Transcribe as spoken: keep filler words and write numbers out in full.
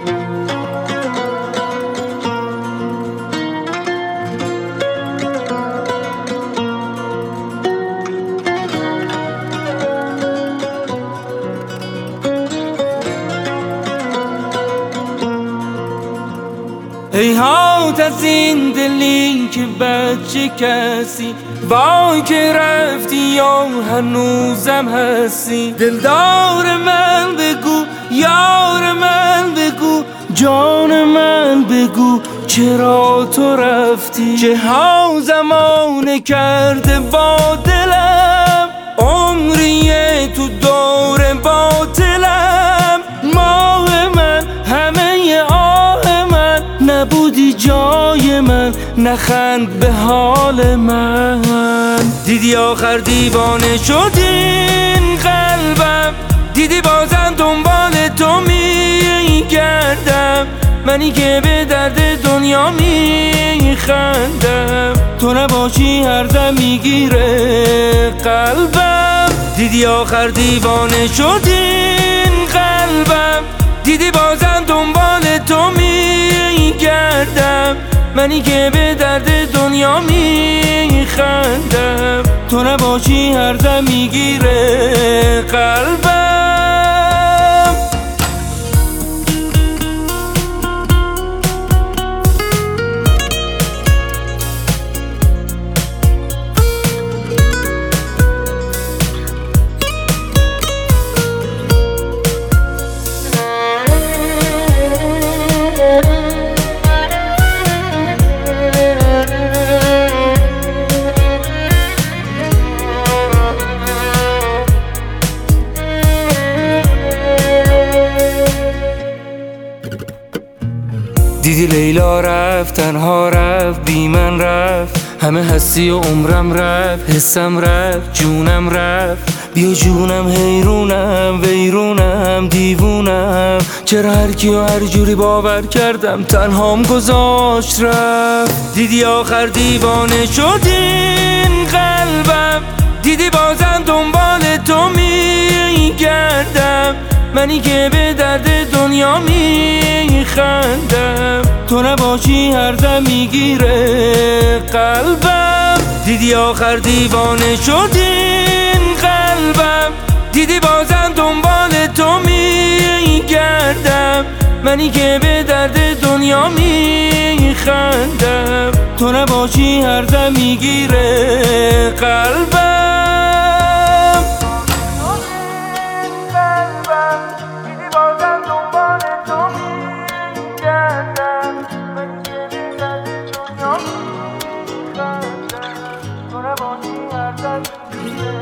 ای هات از این دلی که بچه کسی وای که رفتی یا هنوزم هستی. دلدار من بگو، یار من بگو، جان من بگو چرا تو رفتی. چه ها زمانه کرده با دلم، عمریه تو دور باطلم. ماه من، همه آه من، نبودی جای من، نخند به حال من. دیدی آخر دیوانه شد این قلبم، دیدی بازم دنبال تو میگردم. منی که به درد دنیا میخندم، تو نباشی هر دم میگیره قلبم. دیدی آخر دیوانه شد این قلبم، دیدی بازم دنبال تو میگردم. منی که به درد دنیا میخندم، تو نباشی هر دم میگیره قلبم. دیدی لیلا رفت، تنها رفت، بی من رفت. همه هستی و عمرم رفت، حسم رفت، جونم رفت. بیا جونم، حیرونم، ویرونم، دیوونم. چرا هر کی و هر جوری باور کردم تنهام گذاشت رفت. دیدی آخر دیوانه شد این قلبم، دیدی بازم دنبال تو میگردم. منی که به درد دنیا میخندم، تو نباشی هر دم میگیره قلبم. دیدی آخر دیوانه شد این قلبم، دیدی بازم دنبال تو میگردم. منی که به درد دنیا میخندم، تو نباشی هر دم میگیره قلبم. Don't